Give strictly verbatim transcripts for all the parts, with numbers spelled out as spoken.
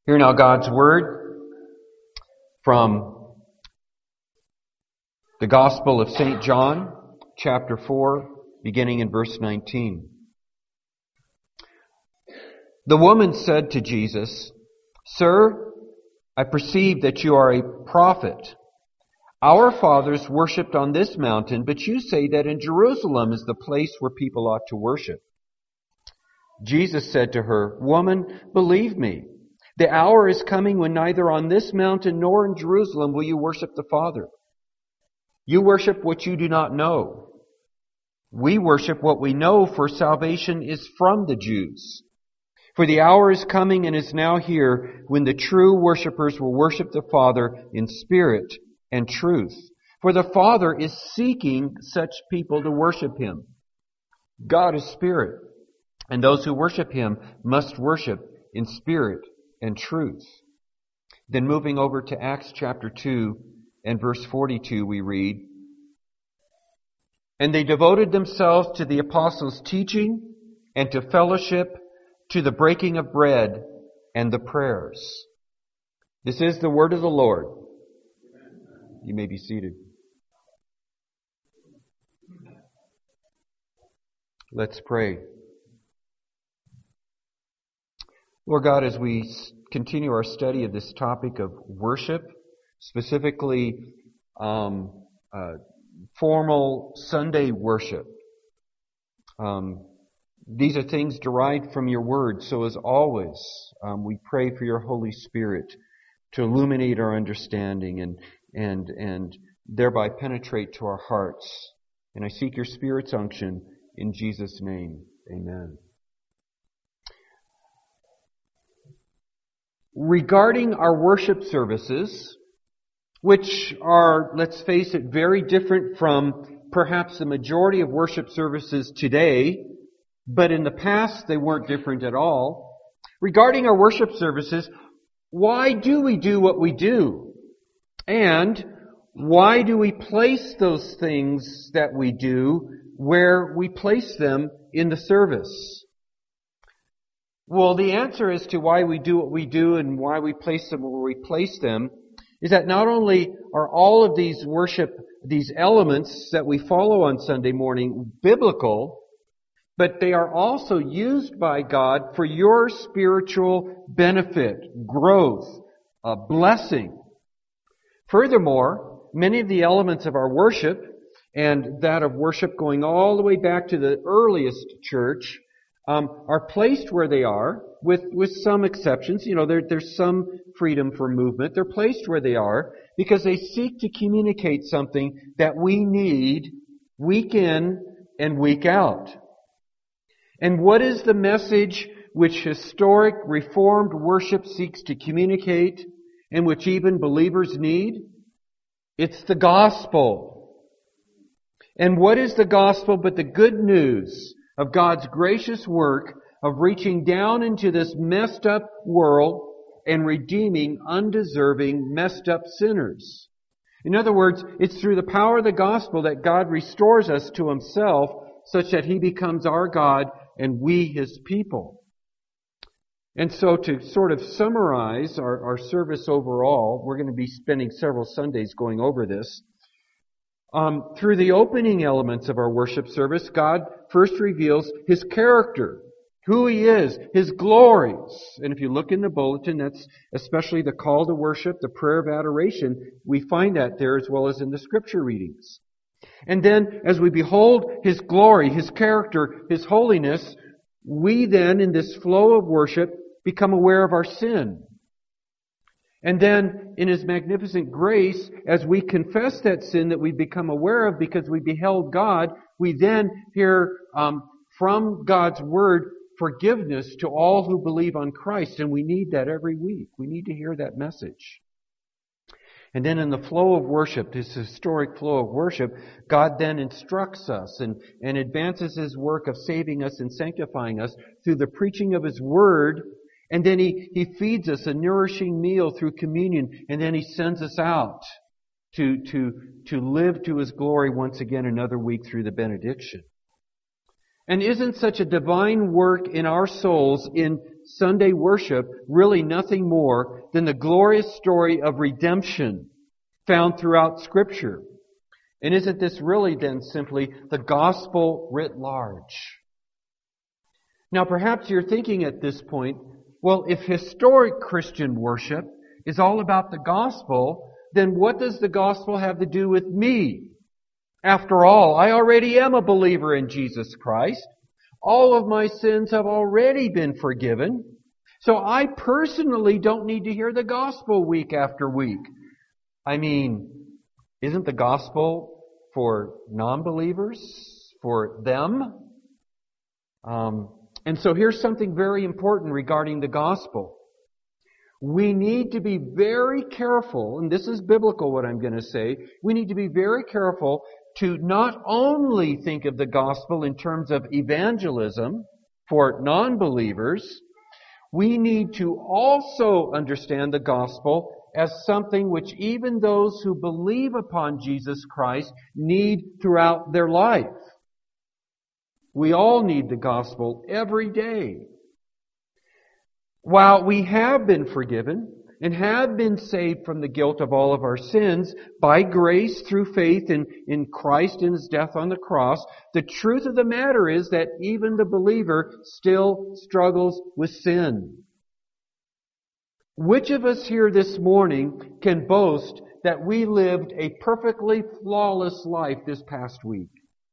Hear now God's Word from the Gospel of Saint John, chapter four, beginning in verse nineteen. The woman said to Jesus, "Sir, I perceive that you are a prophet. Our fathers worshipped on this mountain, but you say that in Jerusalem is the place where people ought to worship." Jesus said to her, "Woman, believe me, the hour is coming when neither on this mountain nor in Jerusalem will you worship the Father. You worship what you do not know. We worship what we know, for salvation is from the Jews. For the hour is coming and is now here when the true worshippers will worship the Father in spirit and truth. For the Father is seeking such people to worship Him. God is spirit, and those who worship Him must worship in spirit and truth." Then moving over to Acts chapter two and verse forty-two, we read, "And they devoted themselves to the apostles' teaching and to fellowship, to the breaking of bread and the prayers." This is the word of the Lord. You may be seated. Let's pray. Lord God, as we continue our study of this topic of worship, specifically um, uh, formal Sunday worship, um, these are things derived from your word. So as always, um, we pray for your Holy Spirit to illuminate our understanding and and and thereby penetrate to our hearts. And I seek your Spirit's unction in Jesus' name. Amen. Regarding our worship services, which are, let's face it, very different from perhaps the majority of worship services today, but in the past they weren't different at all. Regarding our worship services, why do we do what we do? And why do we place those things that we do where we place them in the service? Well, the answer as to why we do what we do and why we place them where we place them is that not only are all of these worship, these elements that we follow on Sunday morning biblical, but they are also used by God for your spiritual benefit, growth, uh, blessing. Furthermore, many of the elements of our worship, and that of worship going all the way back to the earliest church, um, are placed where they are, with, with some exceptions. You know, there, there's some freedom for movement. They're placed where they are because they seek to communicate something that we need week in and week out. And what is the message which historic Reformed worship seeks to communicate and which even believers need? It's the gospel. And what is the gospel but the good news of God's gracious work of reaching down into this messed up world and redeeming undeserving, messed up sinners? In other words, it's through the power of the gospel that God restores us to Himself such that He becomes our God and we His people. And so to sort of summarize our, our service overall, we're going to be spending several Sundays going over this. Um, through the opening elements of our worship service, God first reveals His character, who He is, His glories. And if you look in the bulletin, that's especially the call to worship, the prayer of adoration, we find that there as well as in the scripture readings. And then as we behold His glory, His character, His holiness, we then in this flow of worship become aware of our sin. And then in His magnificent grace, as we confess that sin that we become aware of because we beheld God, we then hear um, from God's Word forgiveness to all who believe on Christ. And we need that every week. We need to hear that message. And then in the flow of worship, this historic flow of worship, God then instructs us and, and advances His work of saving us and sanctifying us through the preaching of His Word. And then He, He feeds us a nourishing meal through communion. And then He sends us out to, to, to live to His glory once again another week through the benediction. And isn't such a divine work in our souls in Sunday worship really nothing more than the glorious story of redemption found throughout Scripture. And isn't this really then simply the gospel writ large? Now perhaps you're thinking at this point, well, if historic Christian worship is all about the gospel, then what does the gospel have to do with me? After all, I already am a believer in Jesus Christ. All of my sins have already been forgiven. So I personally don't need to hear the gospel week after week. I mean, isn't the gospel for non-believers, for them? Um, and so here's something very important regarding the gospel. We need to be very careful, and this is biblical what I'm going to say, we need to be very careful to not only think of the gospel in terms of evangelism for non-believers, we need to also understand the gospel as something which even those who believe upon Jesus Christ need throughout their life. We all need the gospel every day. While we have been forgiven and have been saved from the guilt of all of our sins by grace through faith in, in Christ and His death on the cross, the truth of the matter is that even the believer still struggles with sin. Which of us here this morning can boast that we lived a perfectly flawless life this past week?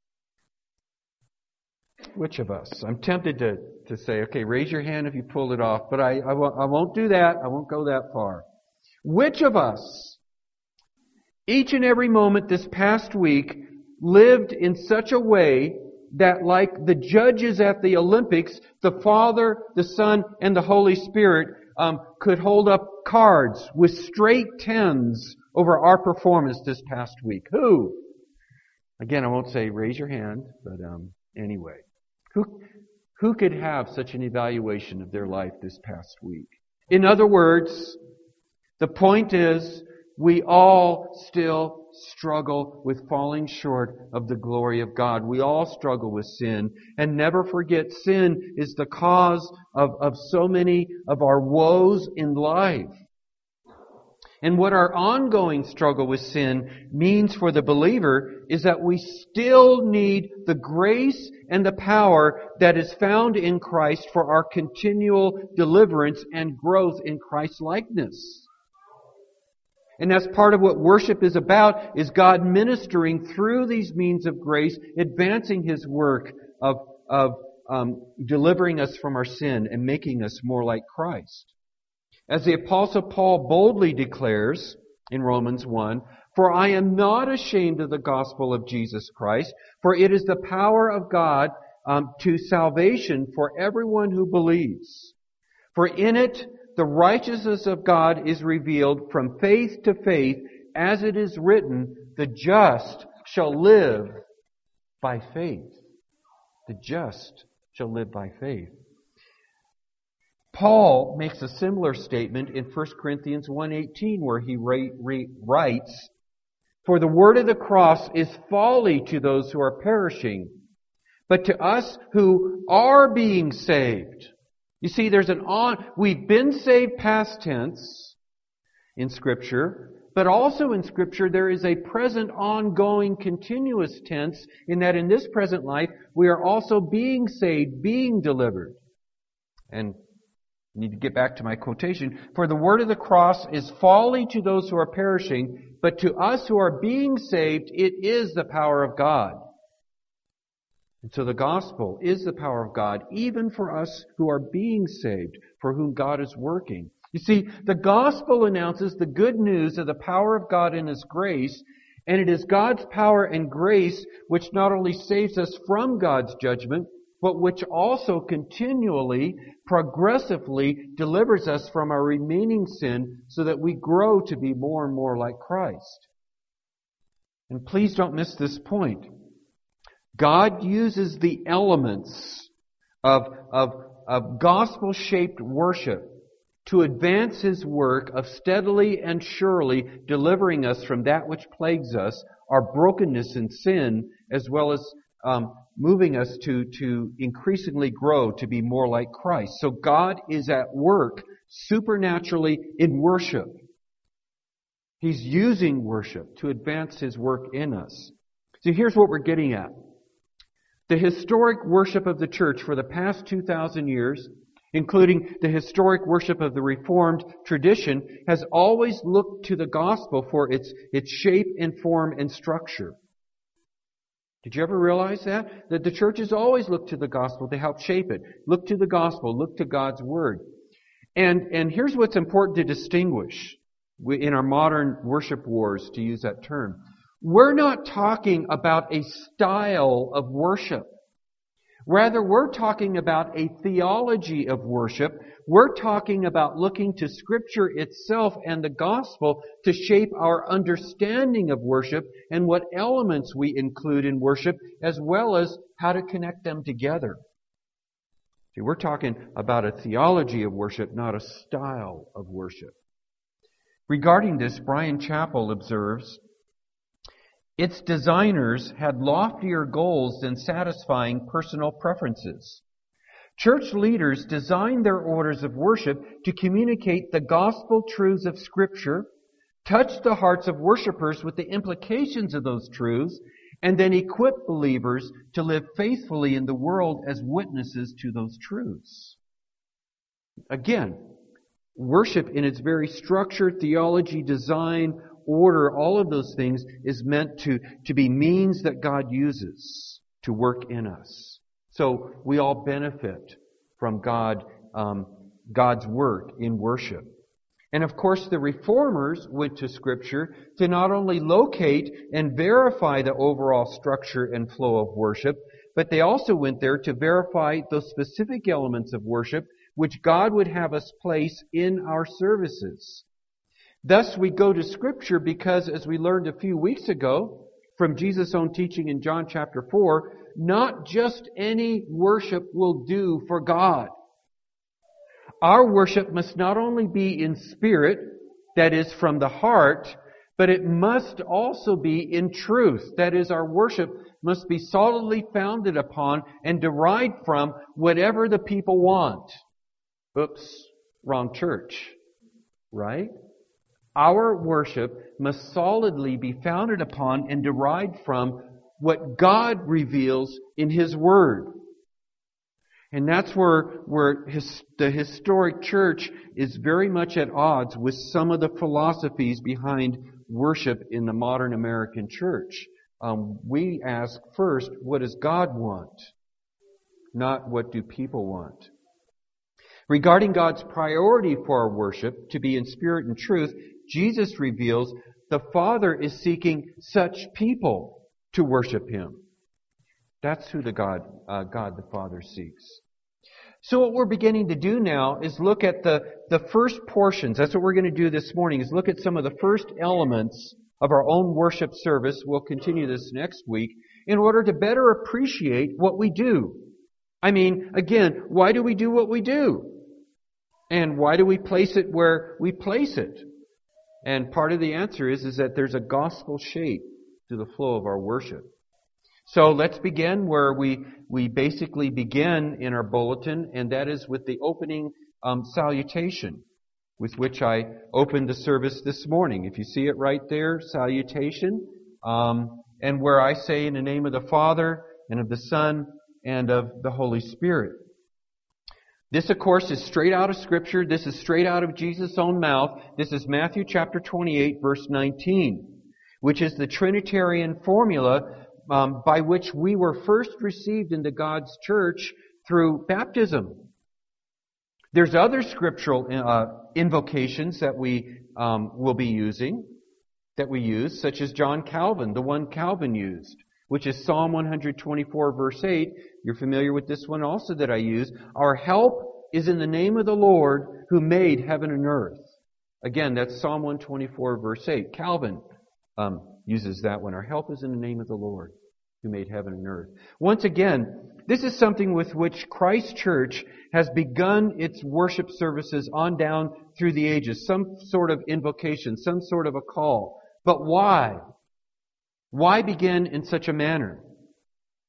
Which of us? I'm tempted to, to say, okay, raise your hand if you pulled it off, but I, I, won't, I won't do that. I won't go that far. Which of us, each and every moment this past week, lived in such a way that like the judges at the Olympics, the Father, the Son, and the Holy Spirit um, could hold up cards with straight tens over our performance this past week? Who? Again, I won't say raise your hand, but um, anyway. Who, who could have such an evaluation of their life this past week? In other words, the point is, we all still struggle with falling short of the glory of God. We all struggle with sin. And never forget, sin is the cause of, of so many of our woes in life. And what our ongoing struggle with sin means for the believer is that we still need the grace and the power that is found in Christ for our continual deliverance and growth in Christ's likeness. And that's part of what worship is about, is God ministering through these means of grace, advancing His work of, of um, delivering us from our sin and making us more like Christ. As the Apostle Paul boldly declares in Romans one, "For I am not ashamed of the gospel of Jesus Christ, for it is the power of God um, to salvation for everyone who believes. For in it the righteousness of God is revealed from faith to faith, as it is written, the just shall live by faith." The just shall live by faith. Paul makes a similar statement in First Corinthians one eighteen, where he writes, "For the word of the cross is folly to those who are perishing, but to us who are being saved." You see, there's an on, we've been saved past tense in Scripture, but also in Scripture there is a present, ongoing, continuous tense, in that in this present life we are also being saved, being delivered. And I need to get back to my quotation. "For the word of the cross is folly to those who are perishing, but to us who are being saved, it is the power of God." And so the gospel is the power of God, even for us who are being saved, for whom God is working. You see, the gospel announces the good news of the power of God and His grace, and it is God's power and grace which not only saves us from God's judgment, but which also continually, progressively delivers us from our remaining sin so that we grow to be more and more like Christ. And please don't miss this point. God uses the elements of, of, of gospel-shaped worship to advance His work of steadily and surely delivering us from that which plagues us, our brokenness and sin, as well as um, moving us to, to increasingly grow to be more like Christ. So God is at work supernaturally in worship. He's using worship to advance His work in us. So here's what we're getting at. The historic worship of the church for the past two thousand years, including the historic worship of the Reformed tradition, has always looked to the gospel for its, its shape and form and structure. Did you ever realize that? That the church has always looked to the gospel to help shape it. Look to the gospel. Look to God's Word. And, and here's what's important to distinguish in our modern worship wars, to use that term. We're not talking about a style of worship. Rather, we're talking about a theology of worship. We're talking about looking to Scripture itself and the gospel to shape our understanding of worship and what elements we include in worship, as well as how to connect them together. See, we're talking about a theology of worship, not a style of worship. Regarding this, Bryan Chapell observes, its designers had loftier goals than satisfying personal preferences. Church leaders designed their orders of worship to communicate the gospel truths of Scripture, touch the hearts of worshipers with the implications of those truths, and then equip believers to live faithfully in the world as witnesses to those truths. Again, worship in its very structure, theology, design, order, all of those things is meant to, to be means that God uses to work in us. So we all benefit from God, um, God's work in worship. And of course, the Reformers went to Scripture to not only locate and verify the overall structure and flow of worship, but they also went there to verify those specific elements of worship which God would have us place in our services. Thus, we go to Scripture because, as we learned a few weeks ago from Jesus' own teaching in John chapter four, not just any worship will do for God. Our worship must not only be in spirit, that is, from the heart, but it must also be in truth. That is, our worship must be solidly founded upon and derived from whatever the people want. Oops, wrong church, right? Our worship must solidly be founded upon and derived from what God reveals in His Word. And that's where, where his, the historic church is very much at odds with some of the philosophies behind worship in the modern American church. Um, we ask first, what does God want? Not what do people want. Regarding God's priority for our worship, to be in spirit and truth, Jesus reveals the Father is seeking such people to worship Him. That's who the God, uh, God the Father seeks. So what we're beginning to do now is look at the, the first portions. That's what we're going to do this morning, is look at some of the first elements of our own worship service. We'll continue this next week in order to better appreciate what we do. I mean, again, why do we do what we do? And why do we place it where we place it? And part of the answer is, is that there's a gospel shape to the flow of our worship. So let's begin where we, we basically begin in our bulletin, and that is with the opening um, salutation with which I opened the service this morning. If you see it right there, salutation, um, and where I say in the name of the Father and of the Son and of the Holy Spirit. This, of course, is straight out of Scripture. This is straight out of Jesus' own mouth. This is Matthew chapter twenty-eight, verse nineteen, which is the Trinitarian formula um, by which we were first received into God's church through baptism. There's other scriptural uh, invocations that we um, will be using, that we use, such as John Calvin, the one Calvin used, which is Psalm one twenty-four, verse eight. You're familiar with this one also that I use. Our help is in the name of the Lord who made heaven and earth. Again, that's Psalm one twenty-four, verse eight. Calvin um, uses that one. Our help is in the name of the Lord who made heaven and earth. Once again, this is something with which Christ Church has begun its worship services on down through the ages. Some sort of invocation, some sort of a call. But why? Why begin in such a manner?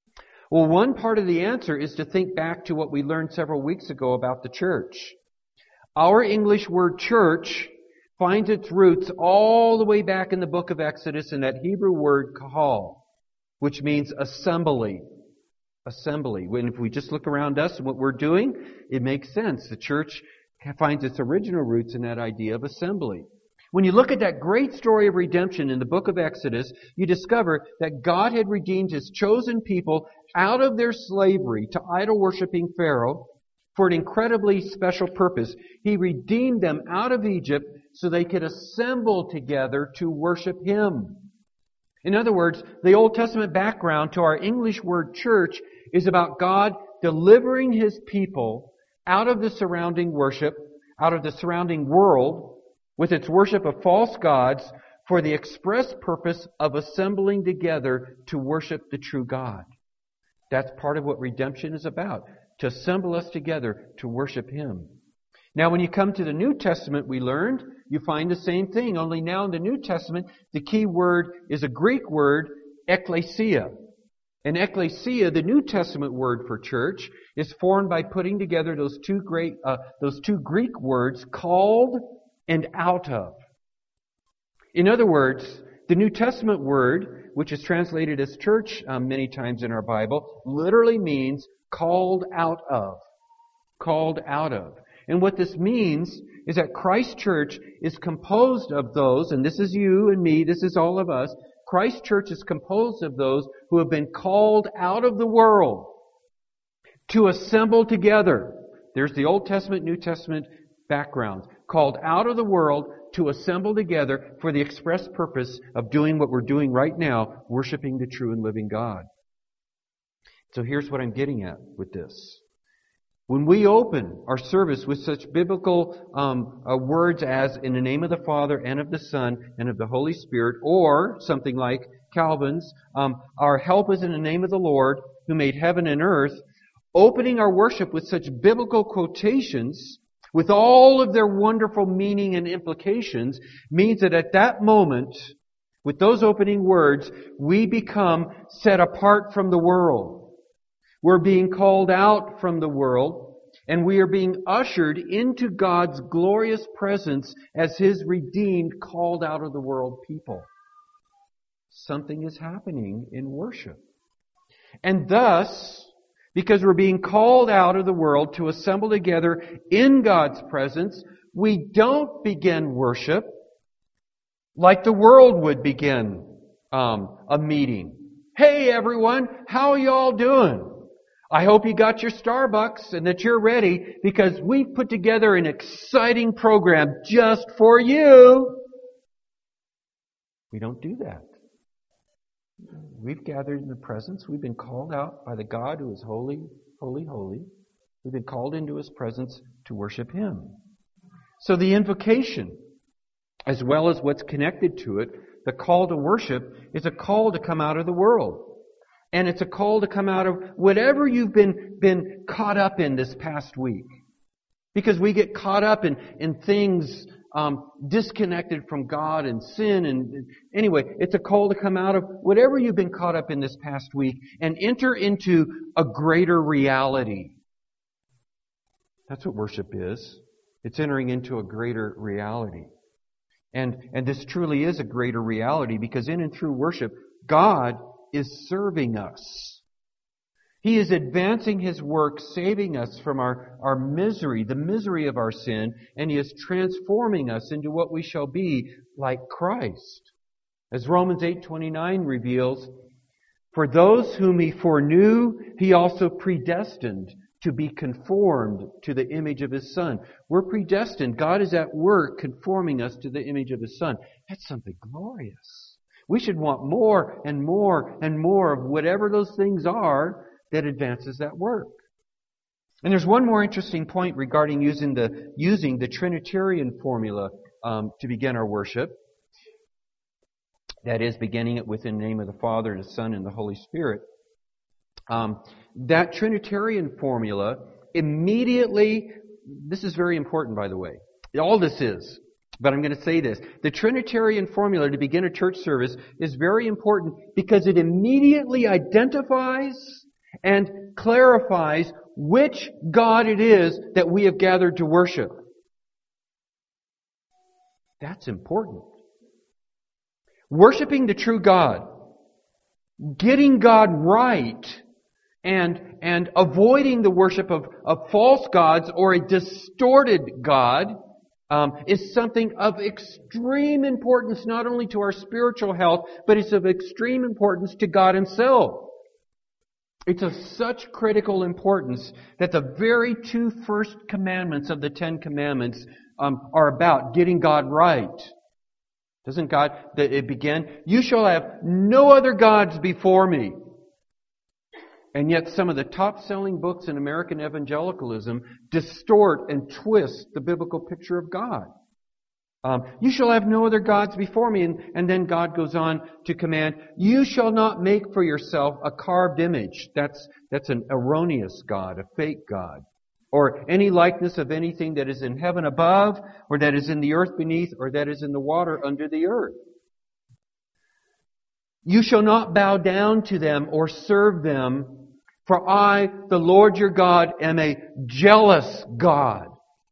Well, one part of the answer is to think back to what we learned several weeks ago about the church. Our English word church finds its roots all the way back in the book of Exodus in that Hebrew word kahal, which means assembly. Assembly. When if we just look around us and what we're doing, it makes sense. The church finds its original roots in that idea of assembly. When you look at that great story of redemption in the book of Exodus, you discover that God had redeemed His chosen people out of their slavery to idol-worshiping Pharaoh for an incredibly special purpose. He redeemed them out of Egypt so they could assemble together to worship Him. In other words, the Old Testament background to our English word church is about God delivering His people out of the surrounding worship, out of the surrounding world, with its worship of false gods, for the express purpose of assembling together to worship the true God. That's part of what redemption is about, to assemble us together to worship Him. Now, when you come to the New Testament, we learned, you find the same thing, only now in the New Testament, the key word is a Greek word, ekklesia. And ekklesia, the New Testament word for church, is formed by putting together those two great, uh, those two Greek words, called and out of. In other words, the New Testament word, which is translated as church um, many times in our Bible, literally means called out of. Called out of. And what this means is that Christ Church is composed of those, and this is you and me, this is all of us, Christ Church is composed of those who have been called out of the world to assemble together. There's the Old Testament, New Testament backgrounds. Called out of the world to assemble together for the express purpose of doing what we're doing right now, worshiping the true and living God. So here's what I'm getting at with this. When we open our service with such biblical um, uh, words as in the name of the Father and of the Son and of the Holy Spirit, or something like Calvin's, um, our help is in the name of the Lord who made heaven and earth, opening our worship with such biblical quotations with all of their wonderful meaning and implications means that at that moment, with those opening words, we become set apart from the world. We're being called out from the world, and we are being ushered into God's glorious presence as His redeemed, called out of the world people. Something is happening in worship. And thus, because we're being called out of the world to assemble together in God's presence, we don't begin worship like the world would begin um, a meeting. Hey everyone, how are y'all doing? I hope you got your Starbucks and that you're ready because we've put together an exciting program just for you. We don't do that. We've gathered in the presence. We've been called out by the God who is holy, holy, holy. We've been called into His presence to worship Him. So the invocation, as well as what's connected to it, the call to worship, is a call to come out of the world. And it's a call to come out of whatever you've been, been caught up in this past week. Because we get caught up in, in things um, disconnected from God and sin. And, and anyway, it's a call to come out of whatever you've been caught up in this past week and enter into a greater reality. That's what worship is. It's entering into a greater reality. And, and this truly is a greater reality because in and through worship, God is serving us. He is advancing His work, saving us from our, our misery, the misery of our sin, and He is transforming us into what we shall be like Christ. As Romans eight twenty-nine reveals, for those whom He foreknew, He also predestined to be conformed to the image of His Son. We're predestined. God is at work conforming us to the image of His Son. That's something glorious. We should want more and more and more of whatever those things are that advances that work. And there's one more interesting point regarding using the using the Trinitarian formula um, to begin our worship. That is, beginning it with the name of the Father, the Son, and the Holy Spirit. Um, that Trinitarian formula immediately, this is very important, by the way. All this is. But I'm going to say this. The Trinitarian formula to begin a church service is very important because it immediately identifies and clarifies which God it is that we have gathered to worship. That's important. Worshiping the true God, getting God right, and, and avoiding the worship of, of false gods or a distorted God um, is something of extreme importance not only to our spiritual health, but it's of extreme importance to God Himself. It's of such critical importance that the very two first commandments of the Ten Commandments um, are about getting God right. Doesn't God, it begin, "You shall have no other gods before me." And yet some of the top-selling books in American evangelicalism distort and twist the biblical picture of God. Um, you shall have no other gods before me. And, and then God goes on to command, "You shall not make for yourself a carved image." That's, that's an erroneous God, a fake God. Or any likeness of anything that is in heaven above, or that is in the earth beneath, or that is in the water under the earth. "You shall not bow down to them or serve them, for I, the Lord your God, am a jealous God."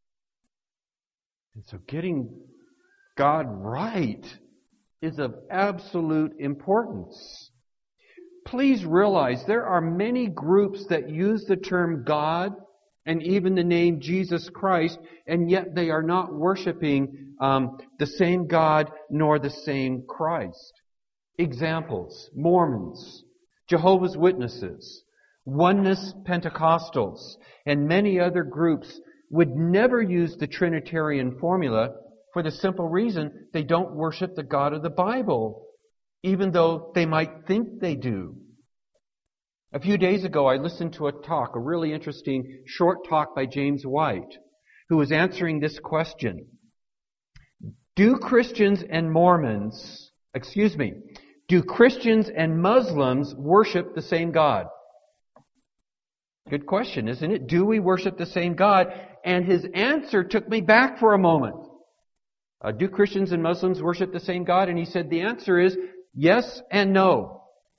And so getting God right is of absolute importance. Please realize there are many groups that use the term God and even the name Jesus Christ, and yet they are not worshiping um, the same God nor the same Christ. Examples: Mormons, Jehovah's Witnesses, Oneness Pentecostals, and many other groups would never use the Trinitarian formula for the simple reason they don't worship the God of the Bible, even though they might think they do. A few days ago, I listened to a talk, a really interesting short talk by James White, who was answering this question. Do Christians and Mormons, excuse me, do Christians and Muslims worship the same God? Good question, isn't it? Do we worship the same God? And his answer took me back for a moment. Uh, do Christians and Muslims worship the same God? And he said the answer is yes and no.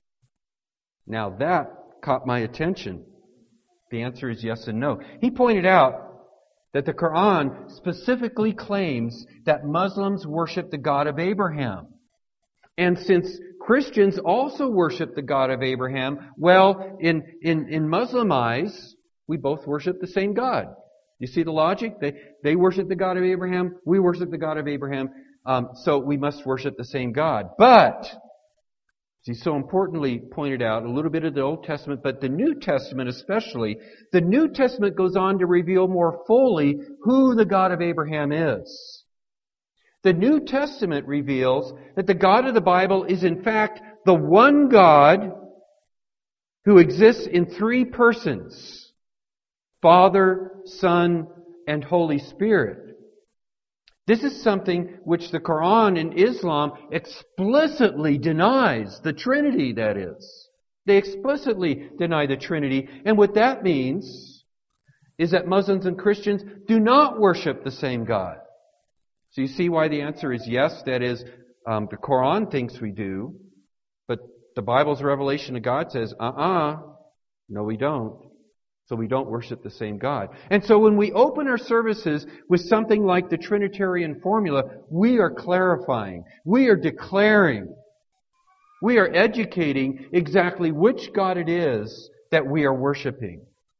Now that caught my attention. The answer is yes and no. He pointed out that the Quran specifically claims that Muslims worship the God of Abraham. And since Christians also worship the God of Abraham, well, in, in, in Muslim eyes, we both worship the same God. You see the logic? They, they worship the God of Abraham, we worship the God of Abraham, um, so we must worship the same God. But, as he so importantly pointed out, a little bit of the Old Testament, but the New Testament especially, the New Testament goes on to reveal more fully who the God of Abraham is. The New Testament reveals that the God of the Bible is in fact the one God who exists in three persons: Father, Son, and Holy Spirit. This is something which the Quran in Islam explicitly denies, the Trinity, that is. They explicitly deny the Trinity. And what that means is that Muslims and Christians do not worship the same God. So you see why the answer is yes. That is, um, the Quran thinks we do, but the Bible's revelation of God says, uh-uh, no we don't. So we don't worship the same God. And so when we open our services with something like the Trinitarian formula, we are clarifying, we are declaring, we are educating exactly which God it is that we are worshiping.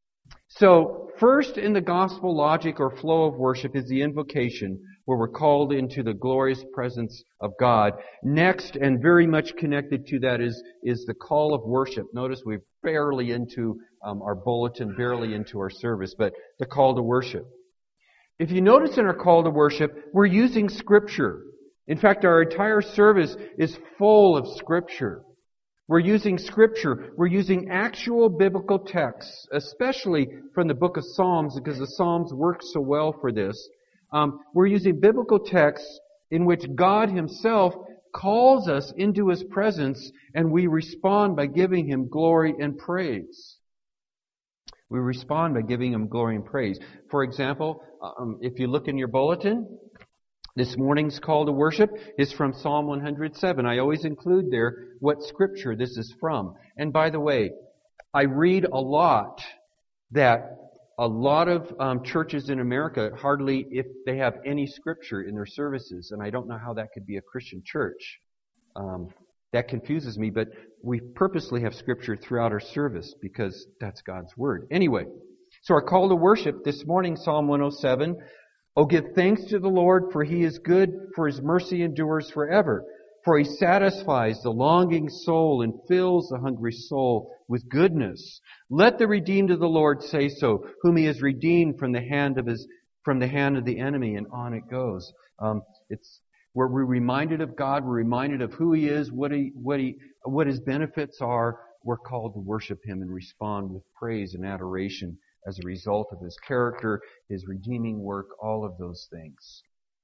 So first in the gospel logic or flow of worship is the invocation, where we're called into the glorious presence of God. Next, and very much connected to that, is, is the call of worship. Notice we're barely into um, our bulletin, barely into our service, but the call to worship. If you notice in our call to worship, we're using Scripture. In fact, our entire service is full of Scripture. We're using Scripture. We're using actual biblical texts, especially from the book of Psalms, because the Psalms work so well for this. Um, we're using biblical texts in which God Himself calls us into His presence, and we respond by giving Him glory and praise. We respond by giving Him glory and praise. For example, um, if you look in your bulletin, this morning's call to worship is from Psalm one hundred seven. I always include there what scripture this is from. And by the way, I read a lot that a lot of um, churches in America hardly, if they have any scripture in their services, and I don't know how that could be a Christian church. Um, that confuses me, but we purposely have scripture throughout our service because that's God's Word. Anyway, so our call to worship this morning, Psalm one oh seven, "Oh, give thanks to the Lord, for He is good, for His mercy endures forever. For He satisfies the longing soul and fills the hungry soul with goodness. Let the redeemed of the Lord say so, whom He has redeemed from the hand of His, from the hand of the enemy." And on it goes. Um, it's where we're reminded of God, we're reminded of who He is, what He, what He, what His benefits are. We're called to worship Him and respond with praise and adoration as a result of His character, His redeeming work, all of those things.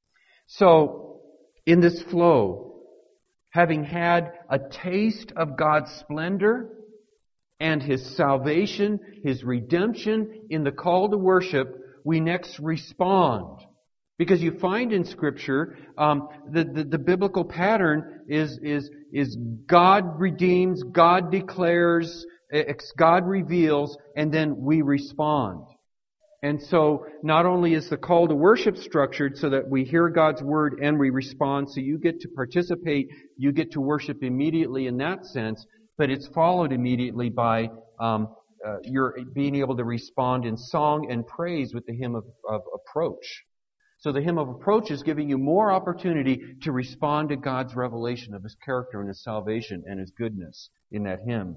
So, in this flow, having had a taste of God's splendor and His salvation, His redemption in the call to worship, we next respond. Because you find in Scripture, um, the, the, the biblical pattern is, is, is God redeems, God declares, God reveals, and then we respond. And so, not only is the call to worship structured so that we hear God's Word and we respond, so you get to participate, you get to worship immediately in that sense, but it's followed immediately by um, uh, your being able to respond in song and praise with the hymn of, of approach. So the hymn of approach is giving you more opportunity to respond to God's revelation of His character and His salvation and His goodness in that hymn.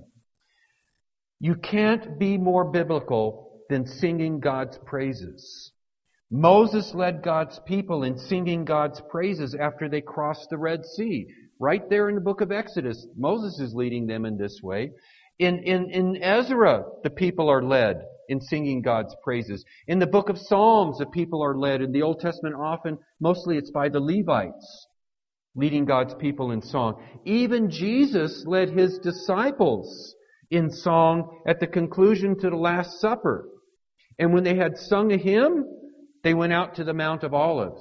You can't be more biblical than singing God's praises. Moses led God's people in singing God's praises after they crossed the Red Sea. Right there in the book of Exodus, Moses is leading them in this way. In, in, in Ezra, the people are led in singing God's praises. In the book of Psalms, the people are led. In the Old Testament, often, mostly it's by the Levites, leading God's people in song. Even Jesus led His disciples in song at the conclusion to the Last Supper. And when they had sung a hymn, they went out to the Mount of Olives.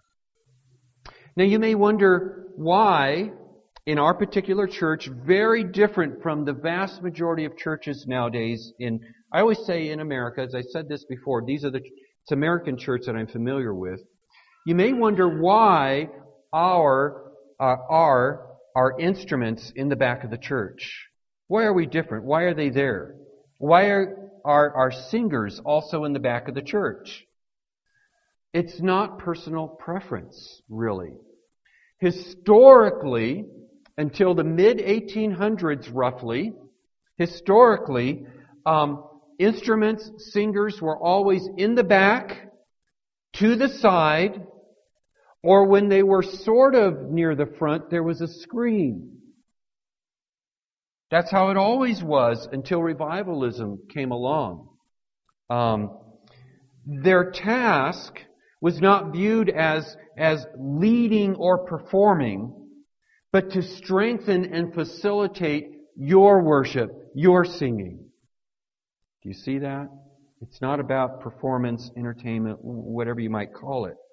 Now you may wonder why, in our particular church, very different from the vast majority of churches nowadays in, I always say in America, as I said this before, these are the, it's American church that I'm familiar with. You may wonder why our, uh, are our instruments in the back of the church. Why are we different? Why are they there? Why are our, our singers also in the back of the church? It's not personal preference, really. Historically, until the mid eighteen hundreds roughly, historically, um, instruments, singers were always in the back, to the side, or when they were sort of near the front, there was a screen. That's how it always was until revivalism came along. Um, their task was not viewed as, as leading or performing, but to strengthen and facilitate your worship, your singing. Do you see that? It's not about performance, entertainment, whatever you might call it.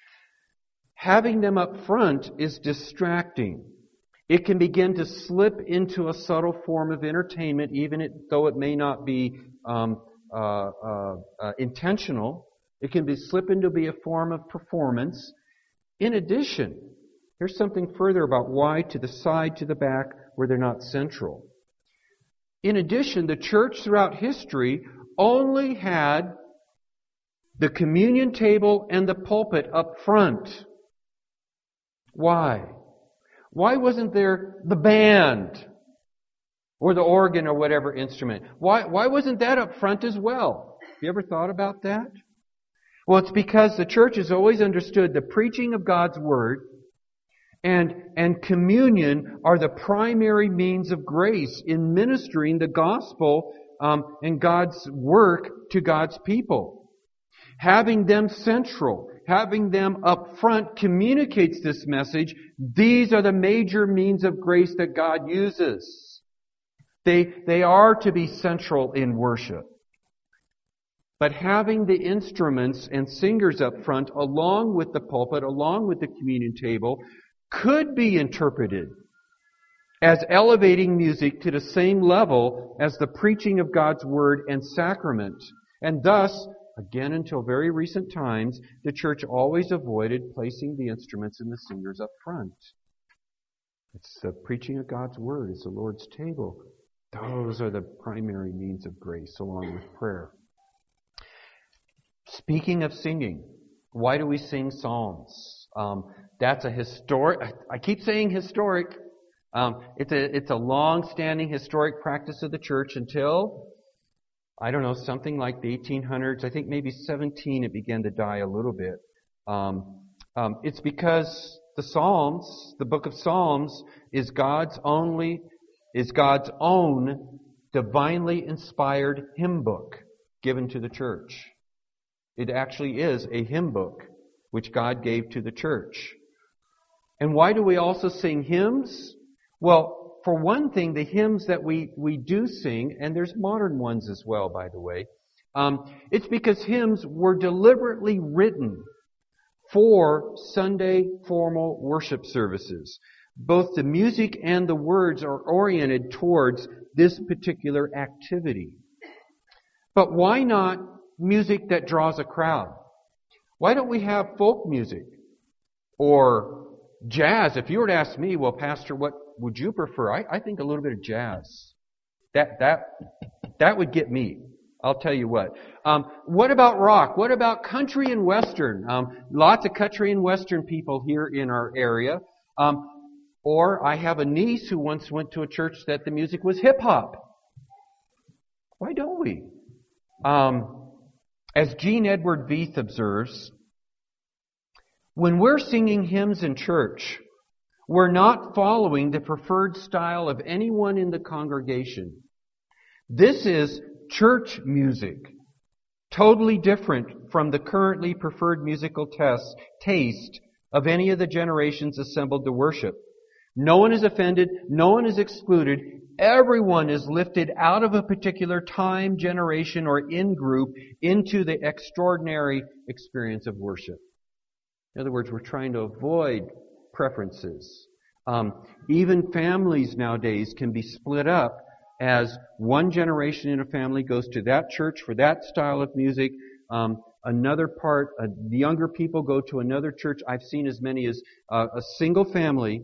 Having them up front is distracting. It can begin to slip into a subtle form of entertainment, even it, though it may not be um, uh, uh, uh, intentional. It can be slip into be a form of performance. In addition, here's something further about why to the side, to the back, where they're not central. In addition, the church throughout history only had the communion table and the pulpit up front. Why? Why wasn't there the band or the organ or whatever instrument? Why, why wasn't that up front as well? Have you ever thought about that? Well, it's because the church has always understood the preaching of God's Word and, and communion are the primary means of grace in ministering the gospel um, and God's work to God's people. Having them central, having them up front communicates this message. These are the major means of grace that God uses. They, they are to be central in worship. But having the instruments and singers up front, along with the pulpit, along with the communion table, could be interpreted as elevating music to the same level as the preaching of God's Word and sacrament. And thus, again until very recent times, the church always avoided placing the instruments and the singers up front. It's the preaching of God's Word. It's the Lord's table. Those are the primary means of grace, along with prayer. Speaking of singing, why do we sing psalms? Um, that's a historic, I keep saying historic. Um, it's a, it's a long-standing historic practice of the church until, I don't know, something like the eighteen hundreds. I think maybe seventeen it began to die a little bit. Um, um, it's because the Psalms, the book of Psalms, is God's only, is God's own divinely inspired hymn book given to the church. It actually is a hymn book which God gave to the church. And why do we also sing hymns? Well, for one thing, the hymns that we, we do sing, and there's modern ones as well, by the way, um, it's because hymns were deliberately written for Sunday formal worship services. Both the music and the words are oriented towards this particular activity. But why not music that draws a crowd? Why don't we have folk music or jazz? If you were to ask me, well, Pastor, what would you prefer? I, I think a little bit of jazz. That that that would get me. I'll tell you what. Um, what about rock? What about country and western? Um, lots of country and western people here in our area. Um, or I have a niece who once went to a church that the music was hip hop. Why don't we? Um, As Jean Edward Veith observes, when we're singing hymns in church, we're not following the preferred style of anyone in the congregation. This is church music, totally different from the currently preferred musical test, taste of any of the generations assembled to worship. No one is offended, no one is excluded. Everyone is lifted out of a particular time, generation, or in-group into the extraordinary experience of worship. In other words, we're trying to avoid preferences. Um, even families nowadays can be split up as one generation in a family goes to that church for that style of music. Um, another part, uh, the younger people go to another church. I've seen as many as uh, a single family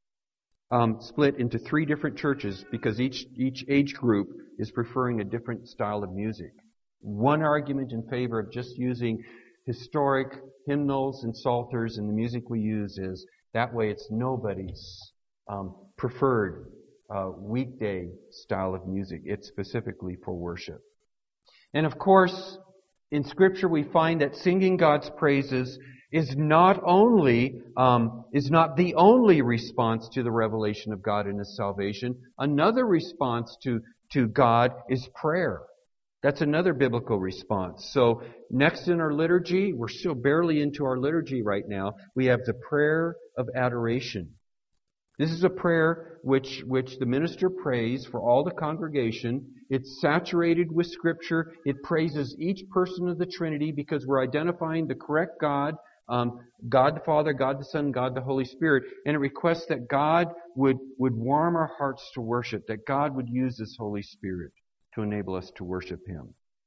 Um, split into three different churches because each each age group is preferring a different style of music. One argument in favor of just using historic hymnals and psalters and the music we use is that way it's nobody's um, preferred uh, weekday style of music. It's specifically for worship. And of course, in Scripture we find that singing God's praises is not only, um, is not the only response to the revelation of God and His salvation. Another response to, to God is prayer. That's another biblical response. So next in our liturgy, we're still barely into our liturgy right now, we have the prayer of adoration. This is a prayer which, which the minister prays for all the congregation. It's saturated with Scripture. It praises each person of the Trinity because we're identifying the correct God, Um, God the Father, God the Son, God the Holy Spirit, and it requests that God would, would warm our hearts to worship, that God would use His Holy Spirit to enable us to worship Him.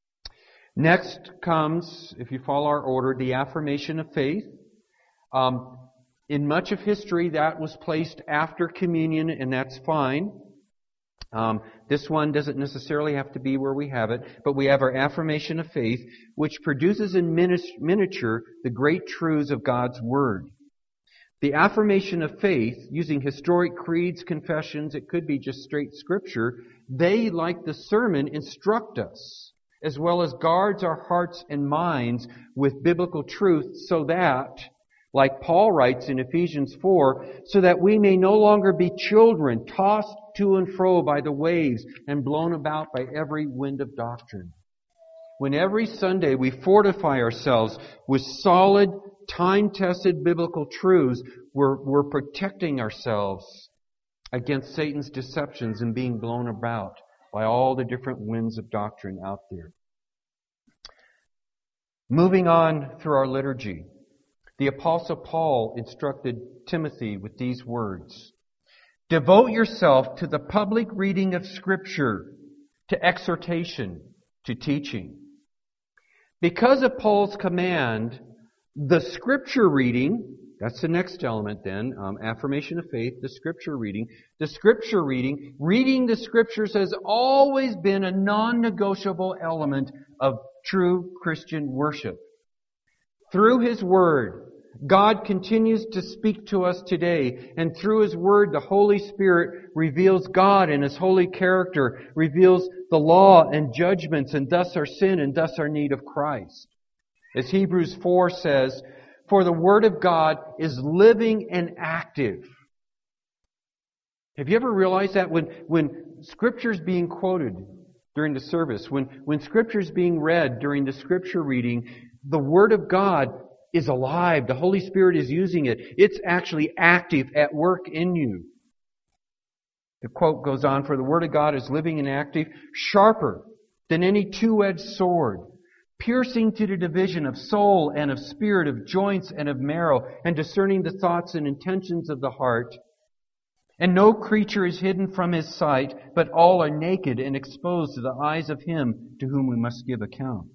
Next comes, if you follow our order, the affirmation of faith. Um, in much of history, that was placed after communion, and that's fine. Um, this one doesn't necessarily have to be where we have it, but we have our affirmation of faith, which produces in miniature the great truths of God's Word. The affirmation of faith, using historic creeds, confessions, it could be just straight Scripture, they, like the sermon, instruct us, as well as guards our hearts and minds with biblical truth so that, like Paul writes in Ephesians four, so that we may no longer be children, tossed to and fro by the waves and blown about by every wind of doctrine. When every Sunday we fortify ourselves with solid, time-tested biblical truths, we're, we're protecting ourselves against Satan's deceptions and being blown about by all the different winds of doctrine out there. Moving on through our liturgy. The Apostle Paul instructed Timothy with these words. Devote yourself to the public reading of Scripture, to exhortation, to teaching. Because of Paul's command, the Scripture reading, that's the next element then, um, affirmation of faith, the Scripture reading. The Scripture reading, reading the Scriptures has always been a non-negotiable element of true Christian worship. Through His Word, God continues to speak to us today, and through His Word, the Holy Spirit reveals God and His holy character, reveals the law and judgments, and thus our sin, and thus our need of Christ. As Hebrews four says, "For the Word of God is living and active." Have you ever realized that when, when Scripture is being quoted during the service, when, when Scripture is being read during the Scripture reading, the Word of God is alive. The Holy Spirit is using it. It's actually active at work in you. The quote goes on, "For the Word of God is living and active, sharper than any two-edged sword, piercing to the division of soul and of spirit, of joints and of marrow, and discerning the thoughts and intentions of the heart. And no creature is hidden from His sight, but all are naked and exposed to the eyes of Him to whom we must give account."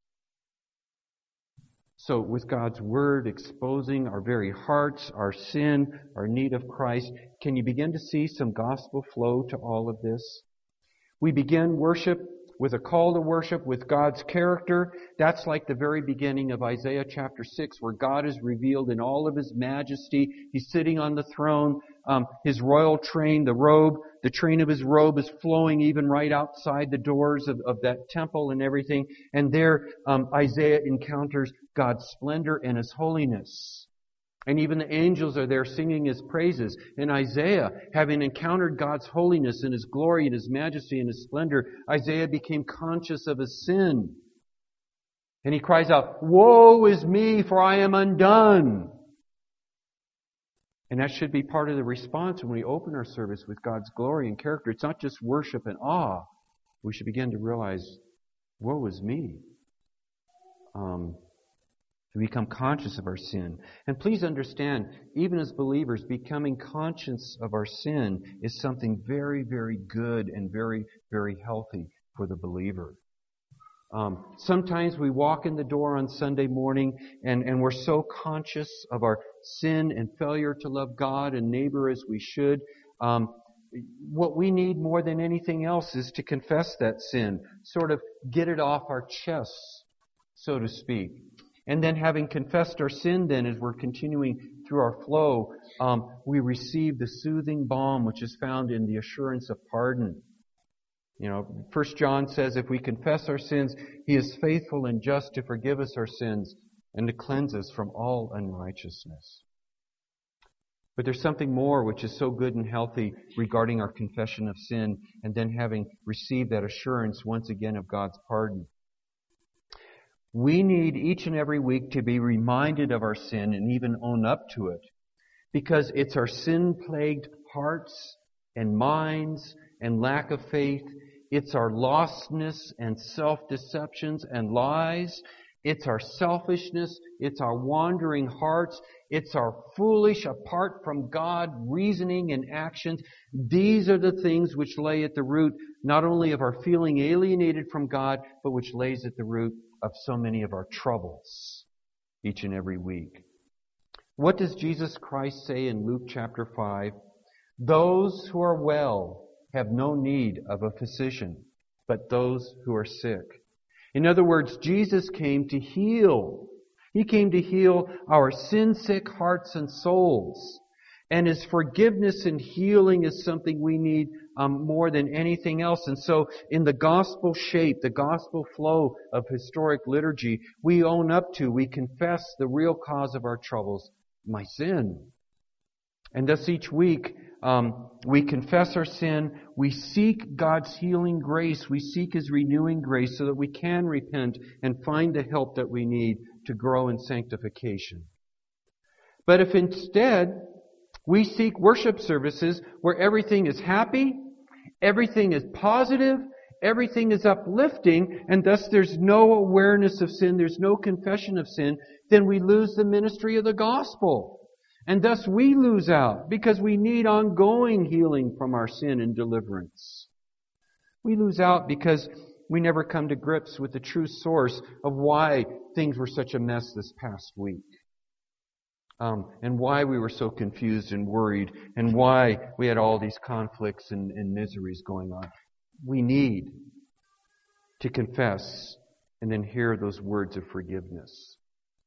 So with God's Word exposing our very hearts, our sin, our need of Christ, can you begin to see some gospel flow to all of this? We begin worship with a call to worship with God's character. That's like the very beginning of Isaiah chapter six, where God is revealed in all of His majesty. He's sitting on the throne. Um, his royal train, the robe, the train of His robe is flowing even right outside the doors of, of that temple and everything. And there um, Isaiah encounters God's splendor and His holiness. And even the angels are there singing His praises. And Isaiah, having encountered God's holiness and His glory and His majesty and His splendor, Isaiah became conscious of his sin. And he cries out, "Woe is me, for I am undone." And that should be part of the response when we open our service with God's glory and character. It's not just worship and awe. We should begin to realize, woe is me. Um, to become conscious of our sin. And please understand, even as believers, becoming conscious of our sin is something very, very good and very, very healthy for the believer. Um, sometimes we walk in the door on Sunday morning and, and we're so conscious of our sin and failure to love God and neighbor as we should. Um, what we need more than anything else is to confess that sin, sort of get it off our chests, so to speak. And then having confessed our sin then, as we're continuing through our flow, um, we receive the soothing balm which is found in the assurance of pardon. You know, First John says if we confess our sins, He is faithful and just to forgive us our sins and to cleanse us from all unrighteousness. But there's something more which is so good and healthy regarding our confession of sin and then having received that assurance once again of God's pardon. We need each and every week to be reminded of our sin and even own up to it, because it's our sin-plagued hearts and minds and lack of faith. It's our lostness and self-deceptions and lies. It's our selfishness. It's our wandering hearts. It's our foolish, apart from God, reasoning and actions. These are the things which lay at the root not only of our feeling alienated from God, but which lays at the root of so many of our troubles each and every week. What does Jesus Christ say in Luke chapter five? Those who are well have no need of a physician, but those who are sick. In other words, Jesus came to heal. He came to heal our sin-sick hearts and souls. And His forgiveness and healing is something we need um, more than anything else. And so in the gospel shape, the gospel flow of historic liturgy, we own up to, we confess the real cause of our troubles, my sin. And thus each week, um, we confess our sin, we seek God's healing grace, we seek His renewing grace so that we can repent and find the help that we need to grow in sanctification. But if instead we seek worship services where everything is happy, everything is positive, everything is uplifting, and thus there's no awareness of sin, there's no confession of sin, then we lose the ministry of the gospel. And thus we lose out because we need ongoing healing from our sin and deliverance. We lose out because we never come to grips with the true source of why things were such a mess this past week. Um, and why we were so confused and worried, and why we had all these conflicts and, and miseries going on. We need to confess and then hear those words of forgiveness.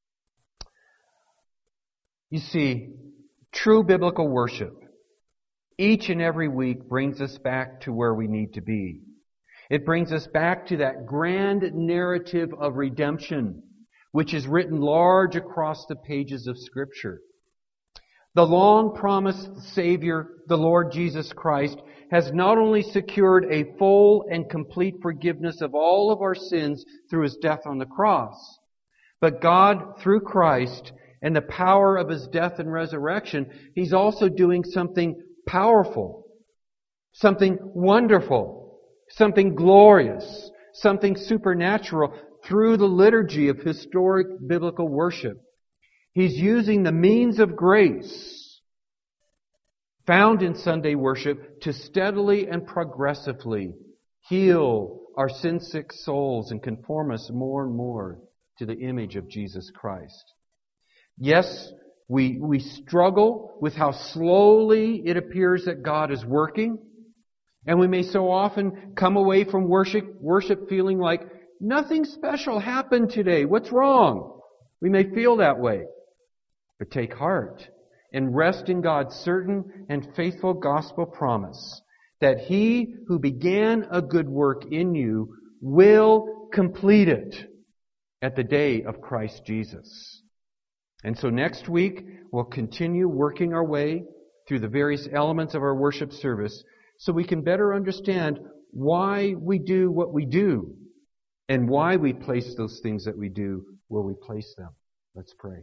You see, true biblical worship, each and every week, brings us back to where we need to be. It brings us back to that grand narrative of redemption, which is written large across the pages of Scripture. The long-promised Savior, the Lord Jesus Christ, has not only secured a full and complete forgiveness of all of our sins through His death on the cross, but God, through Christ and the power of His death and resurrection, He's also doing something powerful, something wonderful, something glorious, something supernatural through the liturgy of historic biblical worship. He's using the means of grace found in Sunday worship to steadily and progressively heal our sin-sick souls and conform us more and more to the image of Jesus Christ. Yes, we, we struggle with how slowly it appears that God is working, and we may so often come away from worship, worship feeling like nothing special happened today. What's wrong? We may feel that way. But take heart and rest in God's certain and faithful gospel promise that He who began a good work in you will complete it at the day of Christ Jesus. And so next week, we'll continue working our way through the various elements of our worship service so we can better understand why we do what we do and why we place those things that we do where we place them. Let's pray.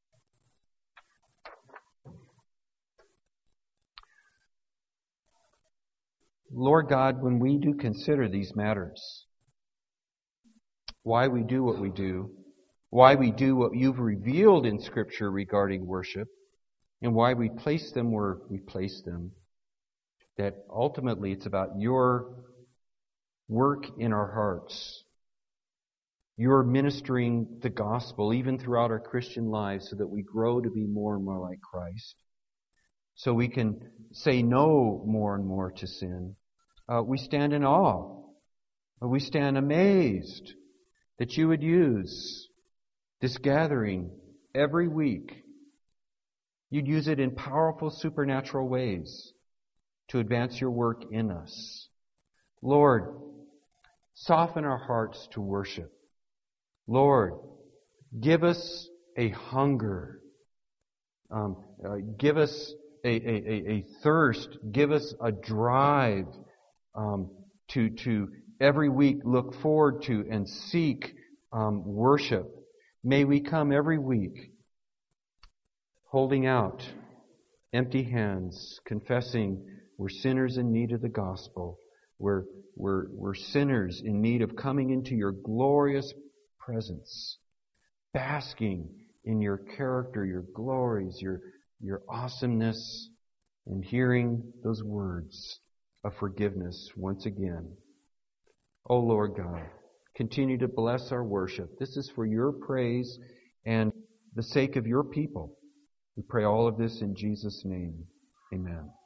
Lord God, when we do consider these matters, why we do what we do, why we do what you've revealed in Scripture regarding worship, and why we place them where we place them, that ultimately it's about your work in our hearts. You're ministering the gospel even throughout our Christian lives so that we grow to be more and more like Christ. So we can say no more and more to sin. Uh, we stand in awe. We stand amazed that you would use this gathering every week. You'd use it in powerful supernatural ways to advance your work in us. Lord, soften our hearts to worship. Lord, give us a hunger. Um, uh, give us a, a, a, a thirst. Give us a drive um, to, to every week look forward to and seek um, worship. May we come every week holding out empty hands, confessing we're sinners in need of the gospel. We're, we're, we're sinners in need of coming into your glorious presence, basking in your character, your glories, your, your awesomeness, and hearing those words of forgiveness once again. Oh Lord God, continue to bless our worship. This is for your praise and the sake of your people. We pray all of this in Jesus' name. Amen.